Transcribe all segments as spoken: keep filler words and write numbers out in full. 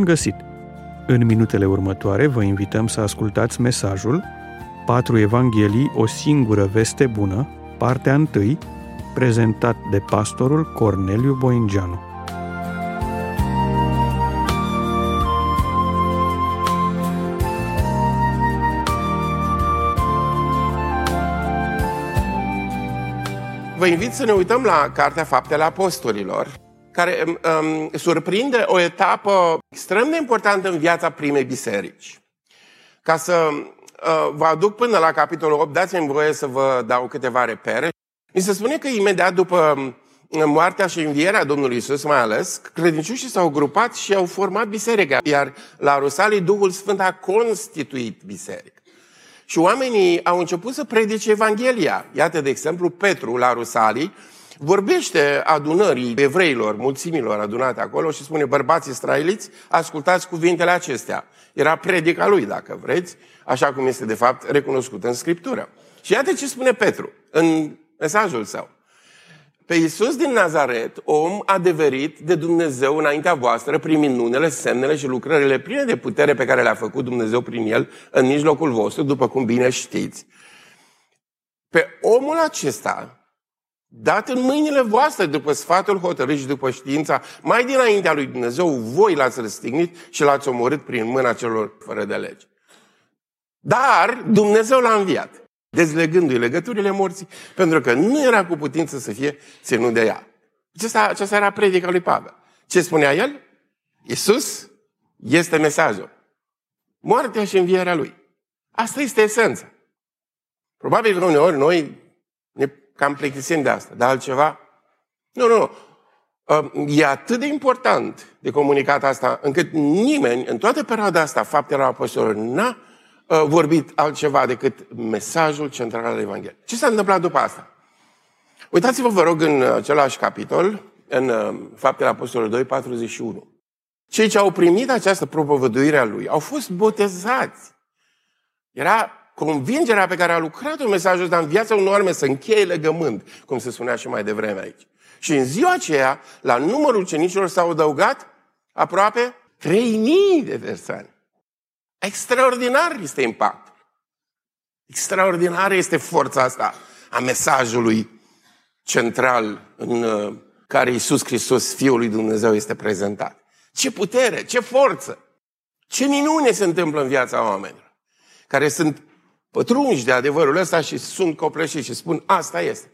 Bun găsit! În minutele următoare vă invităm să ascultați mesajul Patru Evanghelii, o singură veste bună, partea întâi, prezentat de pastorul Corneliu Boingeanu. Vă invit să ne uităm la Cartea Faptele Apostolilor, care um, surprinde o etapă extrem de importantă în viața primei biserici. Ca să uh, vă aduc până la capitolul opt, dați-mi voie să vă dau câteva repere. Mi se spune că imediat după moartea și învierea Domnului Iisus, mai ales, credincioșii s-au grupat și au format biserica, iar la Rusalii Duhul Sfânt a constituit biserica. Și oamenii au început să predice Evanghelia. Iată, de exemplu, Petru la Rusalii vorbește adunării evreilor, mulțimilor adunate acolo și spune: bărbați israeliți, ascultați cuvintele acestea. Era predica lui, dacă vreți, așa cum este de fapt recunoscut în Scriptură. Și iată ce spune Petru în mesajul său. Pe Iisus din Nazaret, om adeverit de Dumnezeu înaintea voastră, prin minunile, semnele și lucrările pline de putere pe care le-a făcut Dumnezeu prin el în mijlocul vostru, după cum bine știți. Pe omul acesta, dat în mâinile voastre după sfatul hotărât și după știința, mai dinaintea lui Dumnezeu, voi l-ați răstignit și l-ați omorât prin mâna celor fără de lege. Dar Dumnezeu l-a înviat, dezlegându-i legăturile morții, pentru că nu era cu putință să fie ținut de ea. Aceasta, aceasta era predica lui Pavel. Ce spunea el? Iisus este mesajul. Moartea și învierea lui. Asta este esența. Probabil că uneori noi ne cam plictisim de asta, dar altceva? Nu, nu, nu. E atât de important de comunicat asta, încât nimeni, în toată perioada asta, Faptele Apostolilor, n-a vorbit altceva decât mesajul central al Evangheliei. Ce s-a întâmplat după asta? Uitați-vă, vă rog, în același capitol, în Faptele Apostolilor doi, patruzeci și unu. Cei ce au primit această propovăduire a lui au fost botezați. Era convingerea pe care a lucrat un mesajul ăsta în viața unor oameni să încheie legământ, cum se spunea și mai devreme aici. Și în ziua aceea, la numărul ucenicilor s-au adăugat aproape trei mii de persoane. Extraordinar este impactul. Extraordinar este forța asta a mesajului central în care Iisus Hristos, Fiul lui Dumnezeu, este prezentat. Ce putere, ce forță, ce minune se întâmplă în viața oamenilor, care sunt pătrunși de adevărul ăsta și sunt copleșiți și spun: asta este.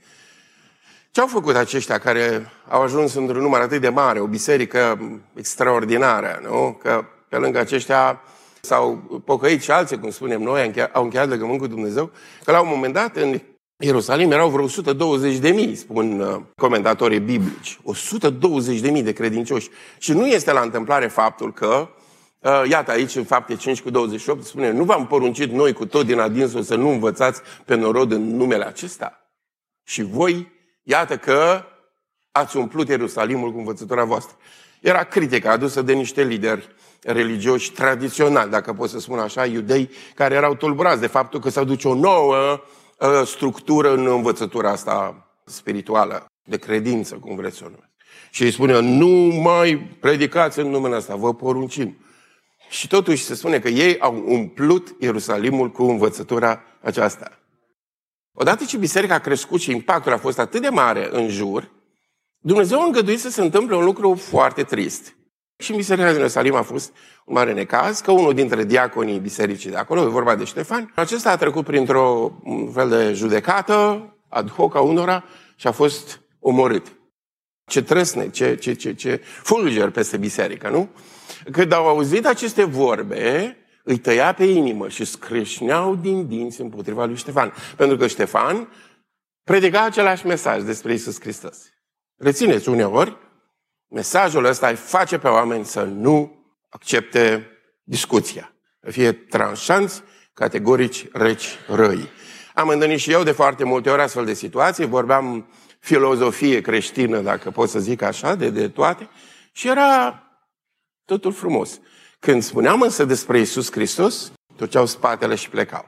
Ce au făcut aceștia care au ajuns într-un număr atât de mare, o biserică extraordinară, nu? Că pe lângă aceștia s-au pocăit și alții, cum spunem noi, au încheiat legământ cu Dumnezeu, că la un moment dat în Ierusalim erau vreo o sută douăzeci de mii, spun comentatorii biblici. o sută douăzeci de mii de credincioși. Și nu este la întâmplare faptul că, iată aici în Fapte cinci cu douăzeci și opt, spune: nu v-am poruncit noi cu tot din adinsul să nu învățați pe norod în numele acesta? Și voi, iată că ați umplut Ierusalimul cu învățătura voastră. Era critică adusă de niște lideri religioși tradiționali, dacă pot să spun așa, iudei, care erau tulburați de faptul că se aduce o nouă uh, structură în învățătura asta spirituală, de credință, cum vreți să o numesc. Și îi spune: nu mai predicați în numele ăsta, vă poruncim. Și totuși se spune că ei au umplut Ierusalimul cu învățătura aceasta. Odată ce biserica a crescut și impactul a fost atât de mare în jur, Dumnezeu a îngăduit să se întâmple un lucru foarte trist. Și în biserica din Ierusalim a fost un mare necaz, că unul dintre diaconii bisericii de acolo, e vorba de Ștefan, acesta a trecut printr-o fel de judecată ad hoc a unora și a fost omorât. Ce trăsne, ce, ce, ce, ce fulger peste biserică, nu? Când au auzit aceste vorbe, îi tăia pe inimă și scrâșneau din dinți împotriva lui Ștefan. Pentru că Ștefan predica același mesaj despre Iisus Hristos. Rețineți, uneori, mesajul ăsta îi face pe oameni să nu accepte discuția. Să fie tranșanți, categorici, reci, răi. Am întâlnit și eu de foarte multe ori astfel de situații, vorbeam filozofie creștină, dacă pot să zic așa, de, de toate, și era totul frumos. Când spuneam însă despre Iisus Hristos, torceau spatele și plecau.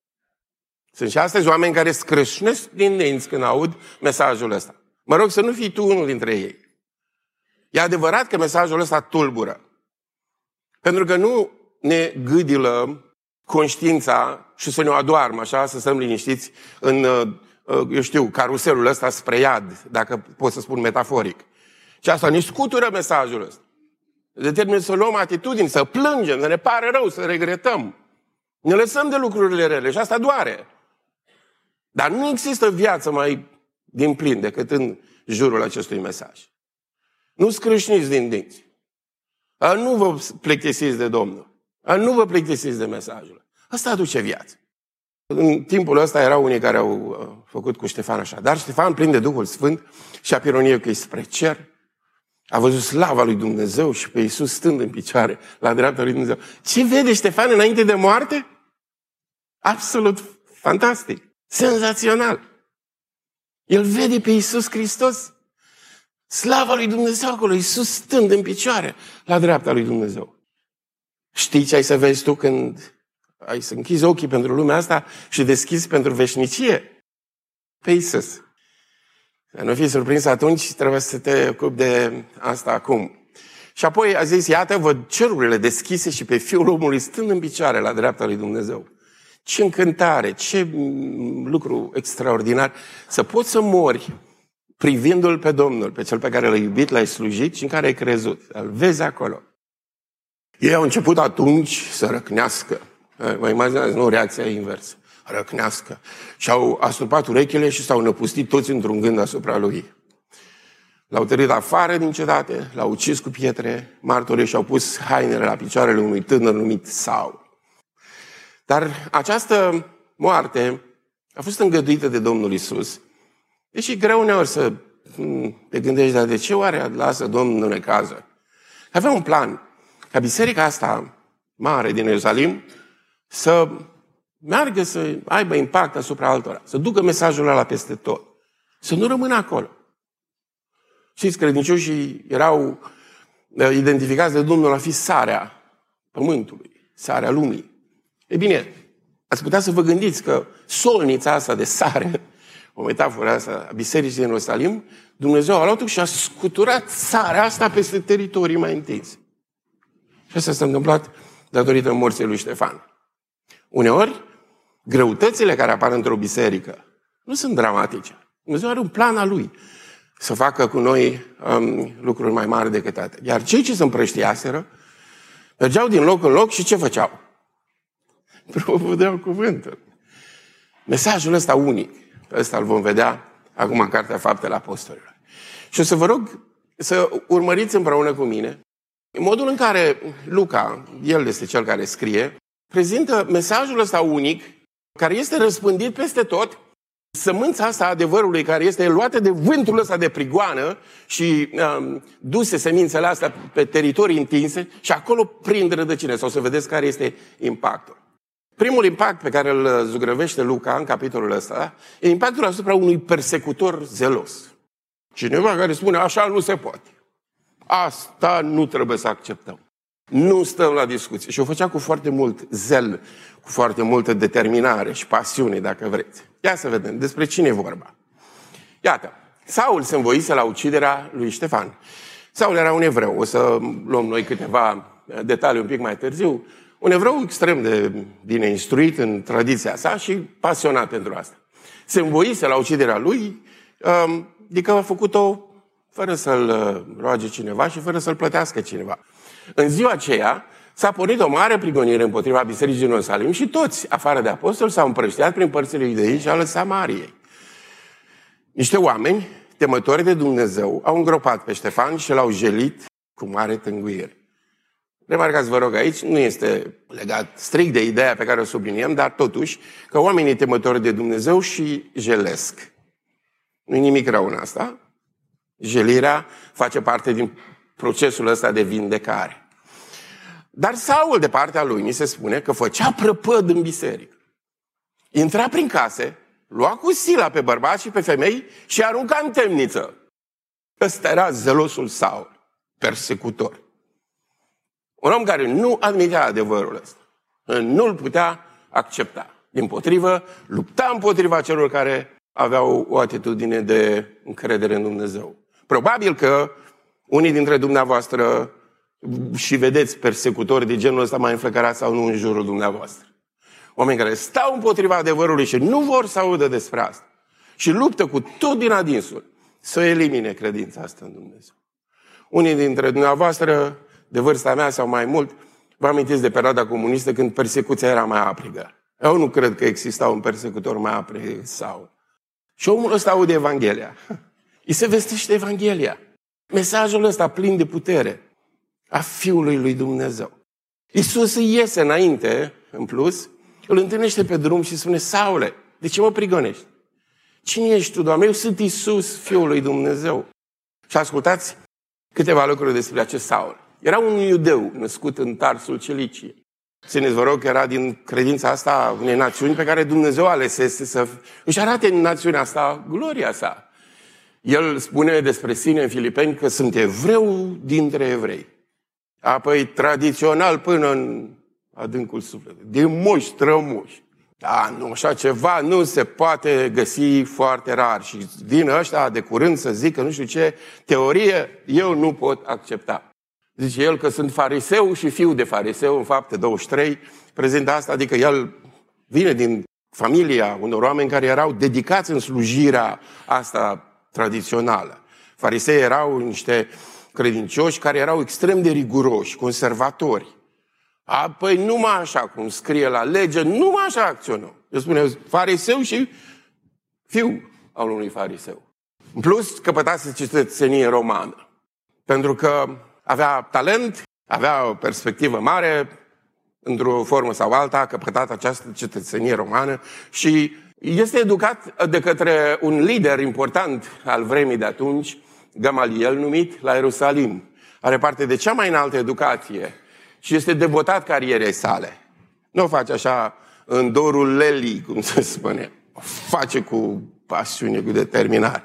Sunt și astăzi oameni care scrâșnesc din dinți când aud mesajul ăsta. Mă rog să nu fii tu unul dintre ei. E adevărat că mesajul ăsta tulbură. Pentru că nu ne gâdilă conștiința și să ne adoarmă, așa, să stăm liniștiți în, eu știu, caruselul ăsta spre iad, dacă pot să spun metaforic. Și asta ne scutură mesajul ăsta. Determină să luăm atitudini, să plângem, să ne pare rău, să regretăm. Ne lăsăm de lucrurile rele și asta doare. Dar nu există viață mai din plin decât în jurul acestui mesaj. Nu scrâșniți din dinți. Nu vă plictisiți de Domnul. Nu vă plictisiți de mesajul. Asta aduce viață. În timpul ăsta erau unii care au făcut cu Ștefan așa. Dar Ștefan, plin de Duhul Sfânt, și-a pironit că spre cer, a văzut slava lui Dumnezeu și pe Iisus stând în picioare la dreapta lui Dumnezeu. Ce vede Ștefan înainte de moarte? Absolut fantastic. Senzațional. El vede pe Iisus Hristos. Slava lui Dumnezeu acolo, Iisus stând în picioare la dreapta lui Dumnezeu. Știi ce ai să vezi tu când ai să închizi ochii pentru lumea asta și deschizi pentru veșnicie? Pe Iisus. Să nu fii surprins atunci, trebuie să te ocupi de asta acum. Și apoi a zis, iată, văd cerurile deschise și pe Fiul omului stând în picioare la dreapta lui Dumnezeu. Ce încântare, ce lucru extraordinar să poți să mori privindu-L pe Domnul, pe Cel pe care L-ai iubit, L-ai slujit și în care ai crezut. Îl vezi acolo. Ei au început atunci să răcnească. Vă imaginați, nu, reacția inversă. Răcnească. Și-au astupat urechile și s-au năpustit toți într-un gând asupra lui. L-au tărit afară din cetate, l-au ucis cu pietre, martorii și-au pus hainele la picioarele unui tânăr numit Saul. Dar această moarte a fost îngăduită de Domnul Iisus. Deși greu uneori să te gândești, dar de ce oare lasă Domnul necază? Avea un plan ca biserica asta mare din Ierusalim să meargă să aibă impact asupra altora, să ducă mesajul ăla peste tot, să nu rămână acolo. Știți, credincioșii erau identificați de Domnul a fi sarea pământului, sarea lumii. E bine, ați putea să vă gândiți că solnița asta de sare, o metaforă asta a bisericii din Ierusalim, Dumnezeu a luat-o și a scuturat sarea asta peste teritorii mai întinse. Și asta s-a întâmplat datorită morții lui Ștefan. Uneori, greutățile care apar într-o biserică nu sunt dramatice. Dumnezeu are un plan al lui să facă cu noi um, lucruri mai mari decât atât. Iar cei ce se împrăștiaseră mergeau din loc în loc și ce făceau? Propovădeau cuvântul. Mesajul ăsta unic, ăsta îl vom vedea acum în Cartea Faptele Apostolilor. Și o să vă rog să urmăriți împreună cu mine modul în care Luca, el este cel care scrie, prezintă mesajul ăsta unic, care este răspândit peste tot, sămânța asta adevărului care este luată de vântul ăsta de prigoană și um, duse semințele astea pe teritorii întinse și acolo prind rădăcine. Sau să vedeți care este impactul. Primul impact pe care îl zugrăvește Luca în capitolul ăsta e impactul asupra unui persecutor zelos. Cineva care spune, așa nu se poate. Asta nu trebuie să acceptăm. Nu stăm la discuție. Și o făcea cu foarte mult zel, cu foarte multă determinare și pasiune, dacă vreți. Ia să vedem despre cine e vorba. Iată, Saul se învoise la uciderea lui Ștefan. Saul era un evreu. O să luăm noi câteva detalii un pic mai târziu. Un evreu extrem de bine instruit în tradiția sa și pasionat pentru asta. Se învoise la uciderea lui, adică a făcut-o fără să-l roage cineva și fără să-l plătească cineva. În ziua aceea s-a pornit o mare prigonire împotriva bisericii din Ierusalim și toți, afară de apostoli, s-au împrăștiat prin părțile Iudeii și ale Samariei. Niște oameni, temători de Dumnezeu, au îngropat pe Ștefan și l-au jelit cu mare tânguire. Remarcați, vă rog, aici nu este legat strict de ideea pe care o subliniem, dar totuși că oamenii temători de Dumnezeu și jelesc. Nu e nimic rău în asta. Jelirea face parte din procesul ăsta de vindecare. Dar Saul, de partea lui, ni se spune că făcea prăpăd în biserică. Intra prin case, lua cu sila pe bărbați și pe femei și arunca în temniță. Ăsta era zelosul Saul, persecutor. Un om care nu admitea adevărul ăsta. Nu-l putea accepta. Dimpotrivă, lupta împotriva celor care aveau o atitudine de încredere în Dumnezeu. Probabil că unii dintre dumneavoastră și vedeți persecutori de genul ăsta mai înflăcărați sau nu în jurul dumneavoastră. Oameni care stau împotriva adevărului și nu vor să audă despre asta. Și luptă cu tot din adinsul să elimine credința asta în Dumnezeu. Unii dintre dumneavoastră, de vârsta mea sau mai mult, vă amintiți de perioada comunistă când persecuția era mai aprigă. Eu nu cred că exista un persecutor mai aprig sau. Și omul ăsta aude Evanghelia. Îi se vestește Evanghelia. Mesajul ăsta plin de putere a Fiului lui Dumnezeu. Iisus îi iese înainte, în plus, îl întâlnește pe drum și spune: Saule, de ce mă prigonești? Cine ești tu, Doamne? Eu sunt Iisus, Fiul lui Dumnezeu. Și ascultați câteva lucruri despre acest Saul. Era un iudeu născut în Tarsul Cilicie. Țineți, vă rog, că era din credința asta unei națiuni pe care Dumnezeu alesese să își arate în națiunea asta gloria sa. El spune despre sine în Filipeni că sunt evreu dintre evrei. Apoi tradițional până în adâncul sufletului. Din moși, strămoși. Da, nu, așa ceva nu se poate găsi foarte rar. Și din ăștia de curând să zică nu știu ce teorie, eu nu pot accepta. Zice el că sunt fariseu și fiu de fariseu, în Fapte douăzeci și trei, prezintă asta, adică el vine din familia unor oameni care erau dedicați în slujirea asta tradițională. Farisei erau niște credincioși care erau extrem de riguroși, conservatori. Apoi numai așa, cum scrie la lege, numai așa acționau. El spune fariseu și fiu al unui fariseu. În plus, căpătase cetățenie romană. Pentru că avea talent, avea o perspectivă mare, într-o formă sau alta, a căpătat această cetățenie romană și este educat de către un lider important al vremii de atunci, Gamaliel numit, la Ierusalim. Are parte de cea mai înaltă educație și este devotat carierei sale. Nu o face așa în dorul lelii, cum se spune. O face cu pasiune, cu determinare.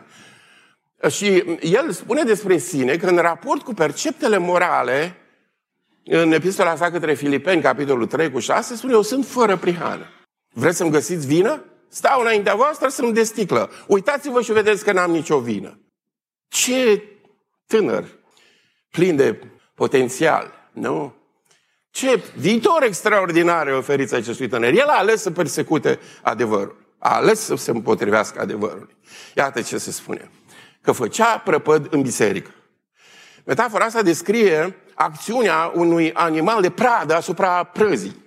Și el spune despre sine că în raport cu perceptele morale, în epistola sa către Filipeni, capitolul trei cu șase, spune: eu sunt fără prihană. Vreți să-mi găsiți vină? Stau înaintea voastră să-mi desticlă. Uitați-vă și vedeți că n-am nicio vină. Ce tânăr, plin de potențial, nu? Ce viitor extraordinar oferiți acestui tânăr. El a ales să persecute adevărul. A ales să se împotrivească adevărului. Iată ce se spune. Că făcea prăpăd în biserică. Metafora asta descrie acțiunea unui animal de pradă asupra prăzii.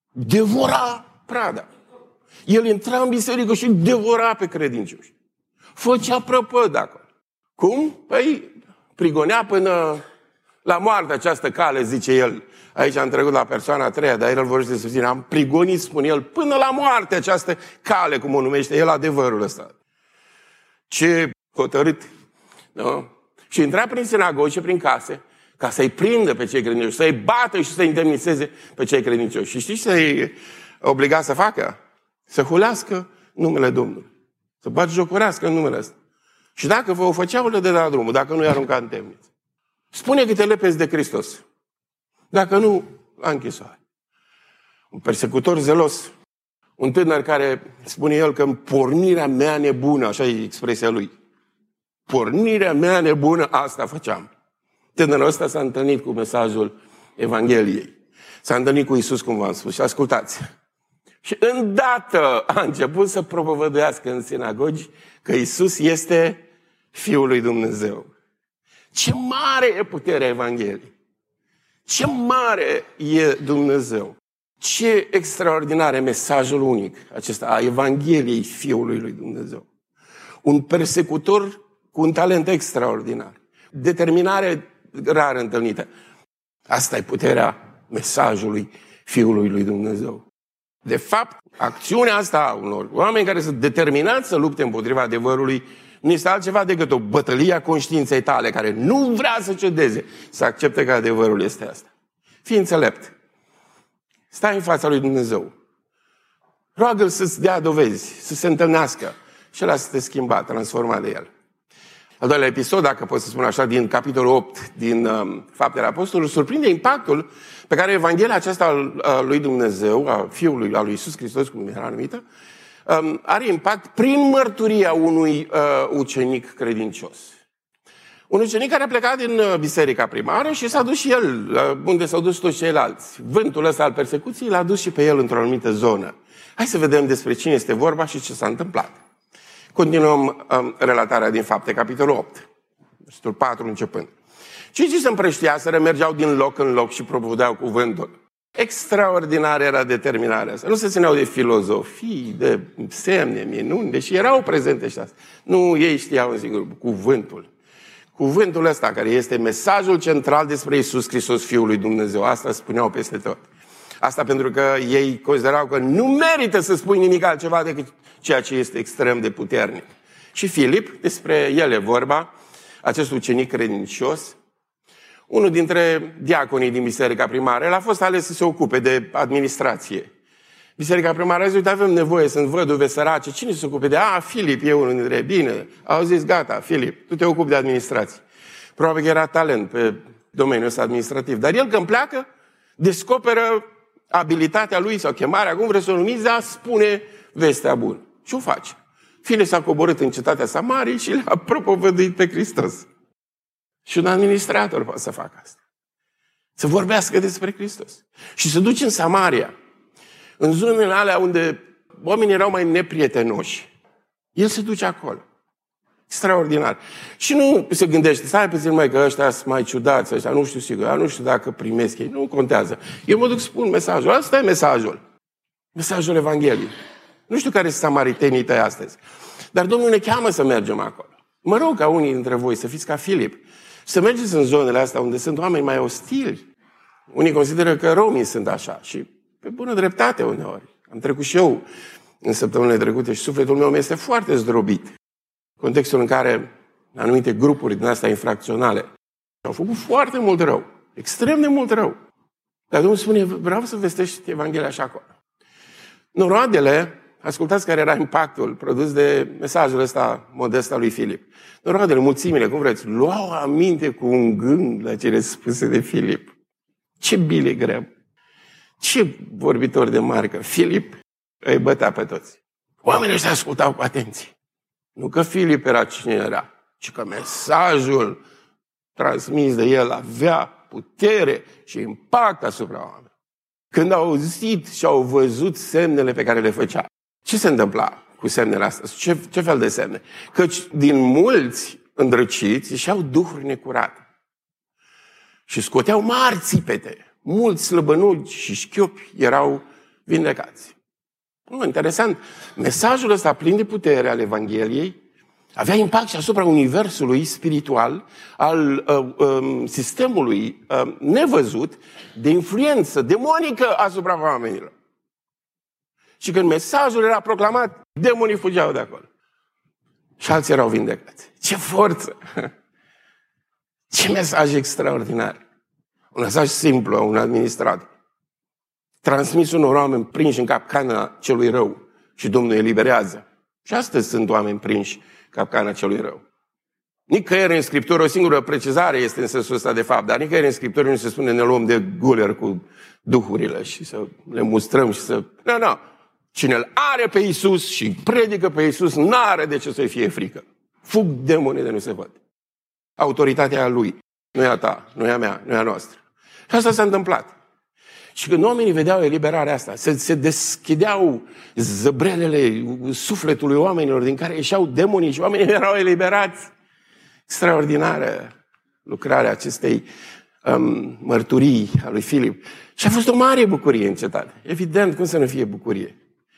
Devora prada. El intra în biserică și devora pe credincioși. Făcea prăpăd acolo. Cum? Păi prigonea până la moarte această cale, zice el. Aici am trecut la persoana a treia, dar el vorbește să susține. Am prigonit, spune el, până la moarte această cale, cum o numește el, adevărul ăsta. Ce hotărât. Nu? Și intra prin sinagogi și prin case ca să-i prindă pe cei credincioși, să-i bată și să-i indemniseze pe cei credincioși. Și știți ce-i obliga să facă? Să hulească numele Domnului. Să batjocorească în numele ăsta. Și dacă vă o făceau, le dădea drumul, dacă nu i arunca în temniță. Spune că te lepezi de Hristos. Dacă nu, la închisoare. Un persecutor zelos, un tânăr care spune el că în pornirea mea nebună, așa e expresia lui, pornirea mea nebună, asta făceam. Tânărul ăsta s-a întâlnit cu mesajul Evangheliei. S-a întâlnit cu Iisus, cum v-am spus. Și ascultați. Și îndată a început să propovăduiască în sinagogi că Iisus este Fiul lui Dumnezeu. Ce mare e puterea Evangheliei! Ce mare e Dumnezeu! Ce extraordinar e mesajul unic acesta a Evangheliei Fiului lui Dumnezeu! Un persecutor cu un talent extraordinar. Determinare rar întâlnită. Asta e puterea mesajului Fiului lui Dumnezeu. De fapt, acțiunea asta a unor oameni care sunt determinați să lupte împotriva adevărului nu este altceva decât o bătălie a conștiinței tale care nu vrea să cedeze, să accepte că adevărul este asta. Fii înțelept. Stai în fața lui Dumnezeu. Roagă-L să-ți dea dovezi, să se întâlnească și ăla să te schimba, transforma de El. Al doilea episod, dacă pot să spun așa, din capitolul opt din um, Faptele Apostolilor, surprinde impactul pe care Evanghelia aceasta al, al lui Dumnezeu, a Fiului, al lui Iisus Hristos, cum era numită, um, are impact prin mărturia unui uh, ucenic credincios. Un ucenic care a plecat din biserica primară și s-a dus și el, unde s-au dus toți ceilalți. Vântul ăsta al persecuției l-a dus și pe el într-o anumită zonă. Hai să vedem despre cine este vorba și ce s-a întâmplat. Continuăm um, relatarea din Fapte, capitolul opt, versetul patru începând. Cei ce se împrăștiaseră mergeau din loc în loc și propovădeau cuvântul. Extraordinar era determinarea asta. Nu se țineau de filozofii, de semne, minuni, deși erau prezente și astea. Nu, ei știau în singur cuvântul. Cuvântul ăsta, care este mesajul central despre Iisus Hristos, Fiul lui Dumnezeu. Asta spuneau peste tot. Asta pentru că ei considerau că nu merită să spui nimic altceva decât ceea ce este extrem de puternic. Și Filip, despre el e vorba, acest ucenic credincios, unul dintre diaconii din biserica primară, el a fost ales să se ocupe de administrație. Biserica primară a zis, uite, avem nevoie, sunt văduve sărace, cine se ocupe de... A, Filip e unul dintre... Bine, au zis, gata, Filip, tu te ocupi de administrație. Probabil că era talent pe domeniul ăsta administrativ. Dar el când pleacă, descoperă abilitatea lui sau chemarea, cum vreți să o numiți, dar spune vestea bună. Și o face. Filip s-a coborât în cetatea Samariei și l-a propovăduit pe Hristos. Și un administrator poate să facă asta. Să vorbească despre Hristos. Și să duce în Samaria, în zonele alea unde oamenii erau mai neprietenoși. El se duce acolo. Extraordinar. Și nu se gândește, stai puțin mai că ăștia sunt mai ciudați, ăștia nu știu sigur, nu știu dacă primesc ei, nu contează. Eu mă duc, spun mesajul, asta e mesajul. Mesajul Evangheliei. Nu știu care sunt samaritenii tăi astăzi. Dar Domnul ne cheamă să mergem acolo. Mă rog ca unii dintre voi să fiți ca Filip. Să mergeți în zonele astea unde sunt oameni mai ostili. Unii consideră că romii sunt așa. Și pe bună dreptate uneori. Am trecut și eu în săptămânile trecute și sufletul meu este foarte zdrobit. Contextul în care anumite grupuri din astea infracționale au făcut foarte mult rău. Extrem de mult rău. Dar Domnul spune, vreau să vestești Evanghelia așa acolo. Noroadele, ascultați care era impactul produs de mesajul ăsta modest al lui Filip. Noroadele, mulțimile, cum vreți, luau aminte cu un gând la cele spuse de Filip. Ce bile greu! Ce vorbitor de marcă! Filip îi bătea pe toți. Oamenii ăștia ascultau cu atenție. Nu că Filip era cine era, ci că mesajul transmis de el avea putere și impact asupra oamenilor. Când au auzit și au văzut semnele pe care le făcea. Ce se întâmpla cu semnele astea? Ce, ce fel de semne? Căci din mulți îndrăciți ieșeau duhuri necurate. Și scoteau mari țipete. Mulți slăbănugi și șchiopi erau vindecați. Nu, interesant. Mesajul ăsta plin de putere al Evangheliei avea impact și asupra universului spiritual, al uh, uh, sistemului uh, nevăzut, de influență demonică asupra oamenilor. Și când mesajul era proclamat, demonii fugeau de acolo. Și alții erau vindecați. Ce forță! Ce mesaj extraordinar! Un mesaj simplu, un administrator. Transmis unor oameni prinși în capcana celui rău și Domnul îi eliberează. Și astăzi sunt oameni prinși în capcana celui rău. Nicăieri în Scriptură, o singură precizare este în sensul ăsta de fapt, dar nicăieri în Scriptură nu se spune ne luăm de guler cu duhurile și să le mustrăm și să... Nu, nu. Cine îl are pe Iisus și predică pe Iisus, n-are de ce să-i fie frică. Fug demonii de nu se văd. Autoritatea lui, nu e a ta, nu e a mea, nu e a noastră. Și asta s-a întâmplat. Și când oamenii vedeau eliberarea asta, se, se deschideau zăbrelele sufletului oamenilor din care ieșeau demonii și oamenii erau eliberați. Extraordinară lucrarea acestei um, mărturii a lui Filip. Și a fost o mare bucurie în cetate. Evident, cum să nu fie bucurie?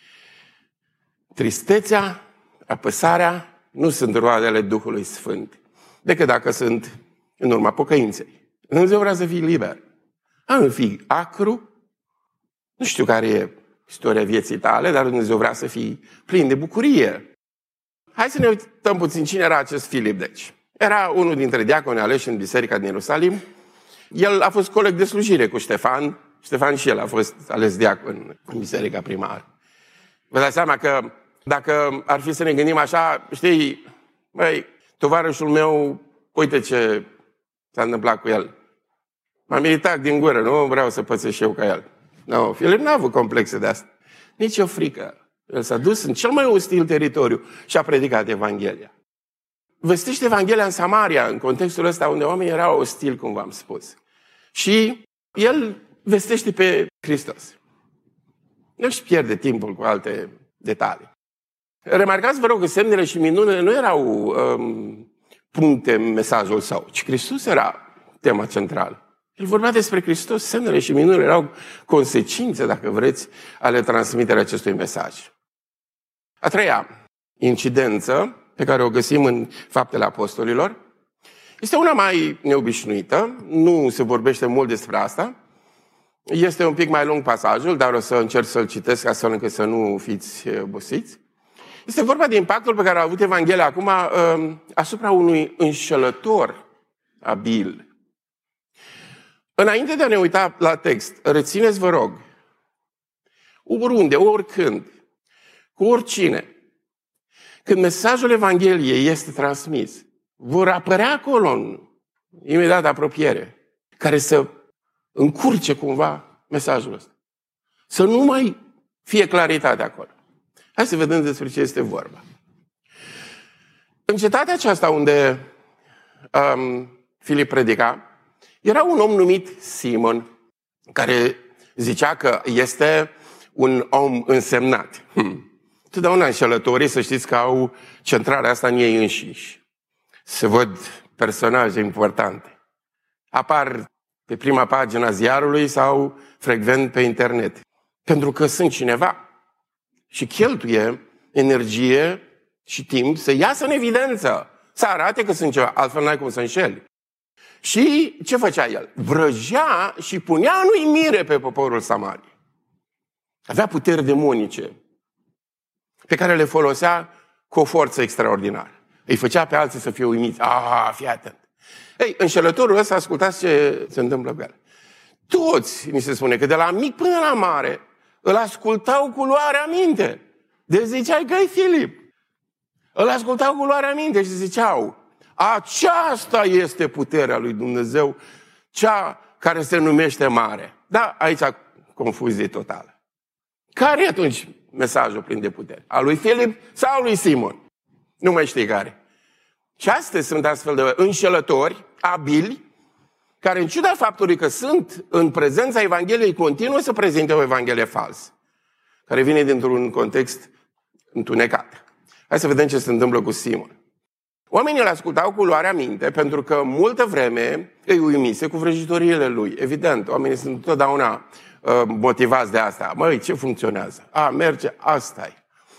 Tristețea, apăsarea nu sunt roadele Duhului Sfânt, decât dacă sunt în urma pocăinței. Dumnezeu vrea să fii liber. A nu fii acru. Nu știu care e istoria vieții tale, dar Dumnezeu vrea să fii plin de bucurie. Hai să ne uităm puțin cine era acest Filip, deci. Era unul dintre diaconi aleși în biserica din Ierusalim. El a fost coleg de slujire cu Ștefan. Ștefan și el a fost ales diacon în biserica primară. Vă dați seama că dacă ar fi să ne gândim așa, știi, băi, tovarășul meu, uite ce s-a întâmplat cu el. M-a militat din gură, nu vreau să pățesc și eu ca el. No, Filip n-a avut complexe de asta. Nici o frică. El s-a dus în cel mai ostil teritoriu și a predicat Evanghelia. vestește Evanghelia în Samaria, în contextul ăsta unde oamenii erau ostili, cum v-am spus. Și el vestește pe Hristos. Nu își pierde timpul cu alte detalii. Remarcați, vă rog, că semnele și minunile nu erau um, puncte în mesajul său, ci Hristos era tema centrală. El vorbea despre Hristos, semnele și minunile erau consecințe, dacă vreți, ale transmiterii acestui mesaj. A treia incidență pe care o găsim în Faptele Apostolilor este una mai neobișnuită, nu se vorbește mult despre asta. Este un pic mai lung pasajul, dar o să încerc să-l citesc astfel încât să nu fiți obosiți. Este vorba de impactul pe care a avut Evanghelia acum asupra unui înșelător abil. Înainte de a ne uita la text, rețineți, vă rog, oriunde, oricând, cu oricine, când mesajul Evangheliei este transmis, vor apărea acolo în imediat apropiere, care să încurce cumva mesajul ăsta. Să nu mai fie claritate acolo. Hai să vedem despre ce este vorba. În cetatea aceasta unde um, Filip predica, era un om numit Simon, care zicea că este un om însemnat. Hmm. Totdeauna înșelătorii, să știți că au centrarea asta în ei înșiși. Se văd personaje importante. Apar pe prima pagină a ziarului sau frecvent pe internet. Pentru că sunt cineva și cheltuie energie și timp să iasă în evidență, să arate că sunt ceva, altfel n-ai cum să înșeli. Și ce făcea el? Vrăjea și punea în uimire pe poporul Samariei. Avea puteri demonice pe care le folosea cu o forță extraordinară. Îi făcea pe alții să fie uimiți. Ah, fii atent. Ei, înșelătorul ăsta, ascultați ce se întâmplă cu el. Toți, mi se spune, că de la mic până la mare, îl ascultau cu luarea minte. Deci ziceai că e Filip. Îl ascultau cu luarea minte și ziceau, aceasta este puterea lui Dumnezeu, cea care se numește mare. Da, aici confuzie totală. Care e atunci mesajul plin de putere? A lui Filip sau a lui Simon? Nu mai știi care. Și astăzi sunt astfel de înșelători, abili, care în ciuda faptului că sunt în prezența Evangheliei, continuă să prezinte o Evanghelie falsă, care vine dintr-un context întunecat. Hai să vedem ce se întâmplă cu Simon. Oamenii îl ascultau cu luarea minte, pentru că multă vreme îi uimise cu vrăjitoriile lui. Evident, oamenii sunt totdeauna uh, motivați de asta. Măi, ce funcționează? A, merge, asta-i.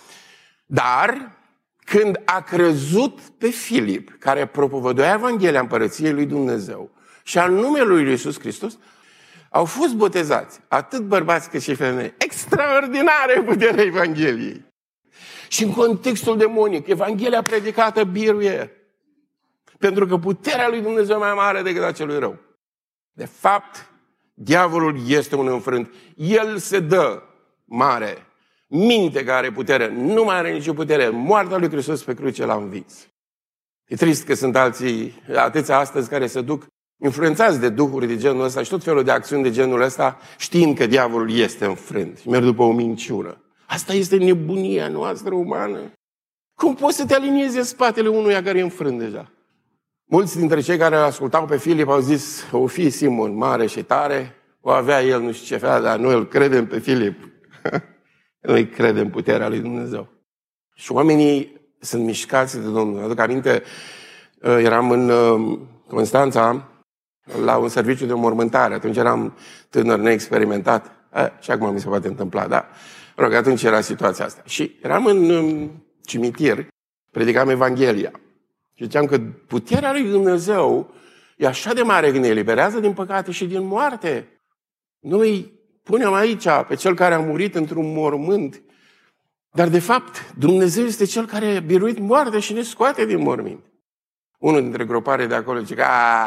Dar, când a crezut pe Filip, care propovăduia Evanghelia Împărăției lui Dumnezeu și al numelui lui Iisus Hristos, au fost botezați, atât bărbați cât și femei. Extraordinare puterea Evangheliei. Și în contextul demonic, Evanghelia predicată biruie. Pentru că puterea lui Dumnezeu e mai mare decât a celui rău. De fapt, diavolul este un înfrânt. El se dă mare. Minte care are putere, nu mai are nicio putere. Moartea lui Hristos pe cruce l-a învins. E trist că sunt alții, atâția astăzi, care se duc influențați de duhuri de genul ăsta și tot felul de acțiuni de genul ăsta, știind că diavolul este înfrânt și merg după o minciună. Asta este nebunia noastră umană. Cum poți să te aliniezi în spatele unuia care e înfrânt deja? Mulți dintre cei care ascultau pe Filip au zis, o fi Simon mare și tare, o avea el nu știu ce fel, dar noi îl credem pe Filip. Noi credem puterea lui Dumnezeu. Și oamenii sunt mișcați de Domnul. Aduc aminte, eram în Constanța la un serviciu de înmormântare. Atunci eram tânăr neexperimentat. A, și acum mi se poate întâmpla, da? Rog, atunci era situația asta. Și eram în cimitir, predicam Evanghelia. Și ziceam că puterea lui Dumnezeu e așa de mare că ne eliberează din păcate și din moarte. Noi punem aici pe cel care a murit într-un mormânt. Dar de fapt, Dumnezeu este cel care a biruit moartea și ne scoate din mormânt. Unul dintre gropare de acolo zice că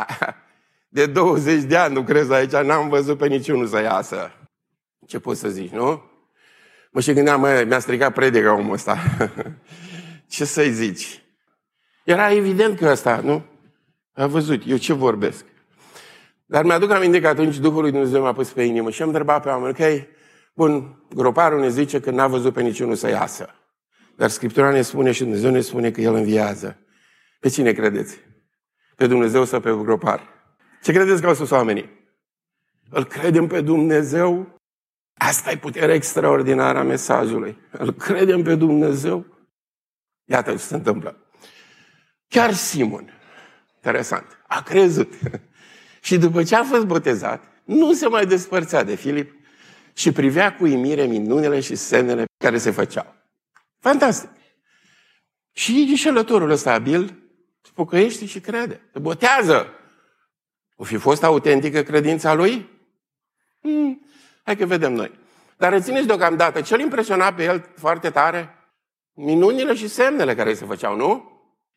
de douăzeci de ani lucrez aici, n-am văzut pe niciunul să iasă. Ce poți să zici, nu? Mă și gândeam, mă, mi-a stricat predica omul ăsta. Ce să-i zici? Era evident că ăsta, nu? A văzut, eu ce vorbesc? Dar mi-aduc aminte că atunci Duhul lui Dumnezeu m-a pus pe inimă și am întrebat pe oameni, ok, bun, groparul ne zice că n-a văzut pe niciunul să iasă. Dar Scriptura ne spune și Dumnezeu ne spune că El înviază. Pe cine credeți? Pe Dumnezeu sau pe gropari? Ce credeți că au spus oamenii? Îl credem pe Dumnezeu? Asta e puterea extraordinară a mesajului. Îl credem pe Dumnezeu? Iată ce se întâmplă. Chiar Simon, interesant, a crezut. Și după ce a fost botezat, nu se mai despărțea de Filip și privea cu uimire minunile și semnele care se făceau. Fantastic! Și înșelătorul ăsta abil se pocăiește și crede. Se botează. O fi fost autentică credința lui? Hmm, hai că vedem noi. Dar rețineți deocamdată, ce-l impresiona pe el foarte tare? Minunile și semnele care se făceau, nu?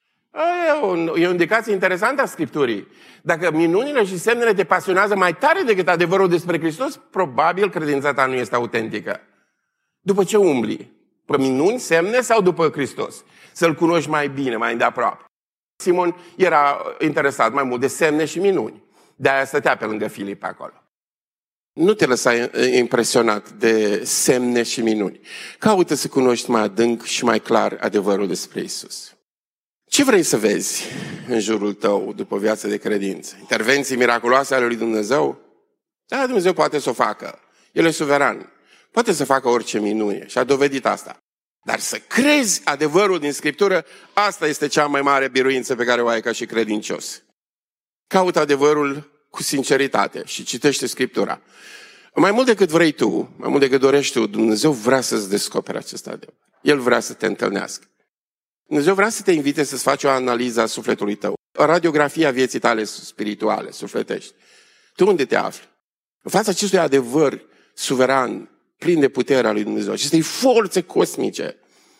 E o, e o indicație interesantă a Scripturii. Dacă minunile și semnele te pasionează mai tare decât adevărul despre Hristos, probabil credința ta nu este autentică. După ce umbli? Pe minuni, semne sau după Hristos? Să-L cunoști mai bine, mai îndeaproape. Simon era interesat mai mult de semne și minuni. De-aia stătea pe lângă Filip acolo. Nu te lăsa impresionat de semne și minuni. Caută să cunoști mai adânc și mai clar adevărul despre Iisus. Ce vrei să vezi în jurul tău după viața de credință? Intervenții miraculoase ale lui Dumnezeu? Da, Dumnezeu poate să o facă. El e suveran. Poate să facă orice minune și a dovedit asta. Dar să crezi adevărul din Scriptură, asta este cea mai mare biruință pe care o ai ca și credincios. Caută adevărul cu sinceritate și citește Scriptura. Mai mult decât vrei tu, mai mult decât dorești tu, Dumnezeu vrea să-ți descopere acest adevăr. El vrea să te întâlnească. Dumnezeu vrea să te invite să-ți faci o analiză a sufletului tău. O radiografie a vieții tale spirituale, sufletești. Tu unde te afli? În fața acestui adevăr suveran, plin de puterea lui Dumnezeu, acestei forțe cosmice,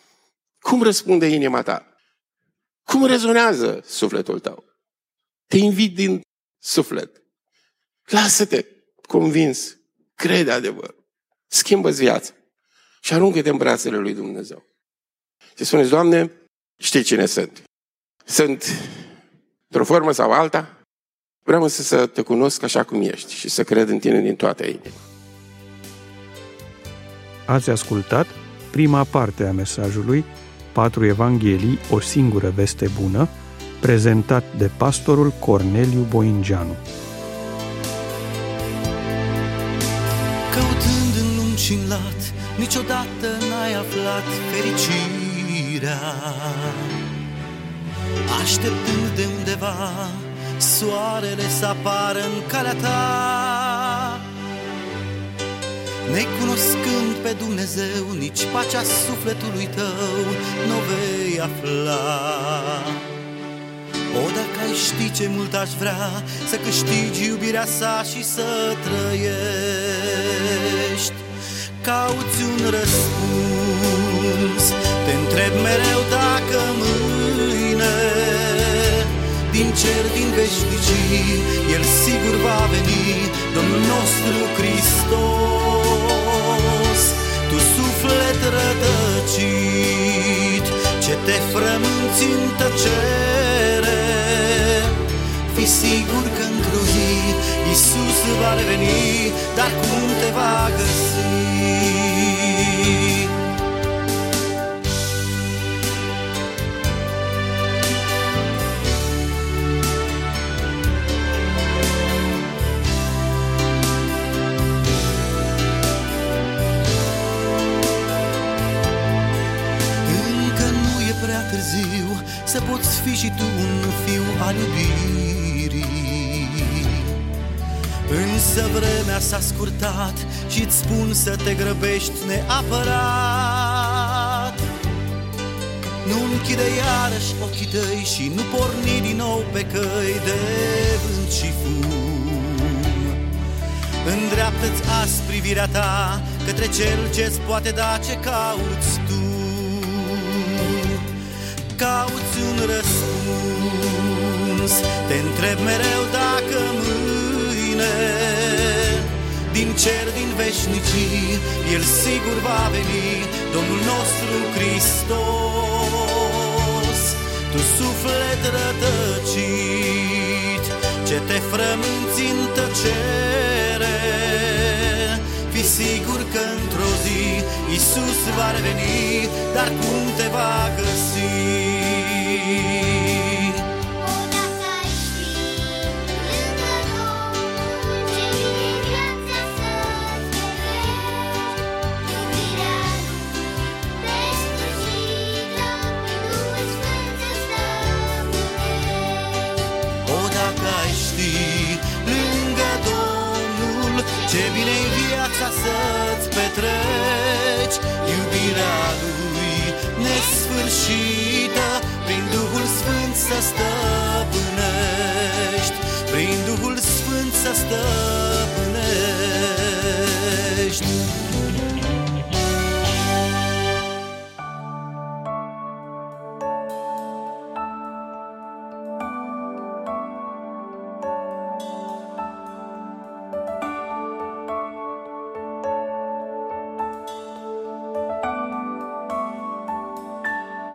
cum răspunde inima ta? Cum rezonează sufletul tău? Te invit din suflet. Lasă-te convins. Crede adevărul. Schimbă-ți viața. Și aruncă-te în brațele lui Dumnezeu. Și spuneți, Doamne, știi cine sunt. Sunt, într-o formă sau alta, vreau însă să te cunosc așa cum ești și să cred în tine din toată inima. Ați ascultat prima parte a mesajului Patru Evanghelii, o singură veste bună, prezentat de pastorul Corneliu Boingeanu. Căutând în lung și în lat, niciodată n-ai aflat fericirea. Așteptând de undeva soarele să apară în calea ta, necunoscând pe Dumnezeu, nici pacea sufletului tău n-o vei afla. O, dacă ai ști ce mult aș vrea să câștigi iubirea sa și să trăiești, cauți un răspuns, te întreb mereu dacă mâine din cer, din veșnicii, El sigur va veni, Domnul nostru Hristos. Tu suflet rătăcit, ce te frămânți în tăcere, fii sigur că într-o zi Iisus va reveni, dar cum te va găsi? Târziu, să poți fi și tu un fiu al iubirii. Însă vremea s-a scurtat și-ți spun să te grăbești neapărat. Nu închide iarăși ochii tăi și nu porni din nou pe căi de vânt și fum. Îndreaptă-ți azi privirea ta către Cel ce-ți poate da ce cauți tu. Cauți un răspuns, te întreb mereu dacă mâine din cer, din veșnicii, El sigur va veni, Domnul nostru Hristos. Tu suflet rătăcit, ce te frămânți în tăcere, fii sigur că într-o zi Iisus va reveni, dar cum te va găsi? Ce bine-i viața să-ți petreci iubirea Lui nesfârșită, prin Duhul Sfânt să stăpânești, prin Duhul Sfânt să stăpânești.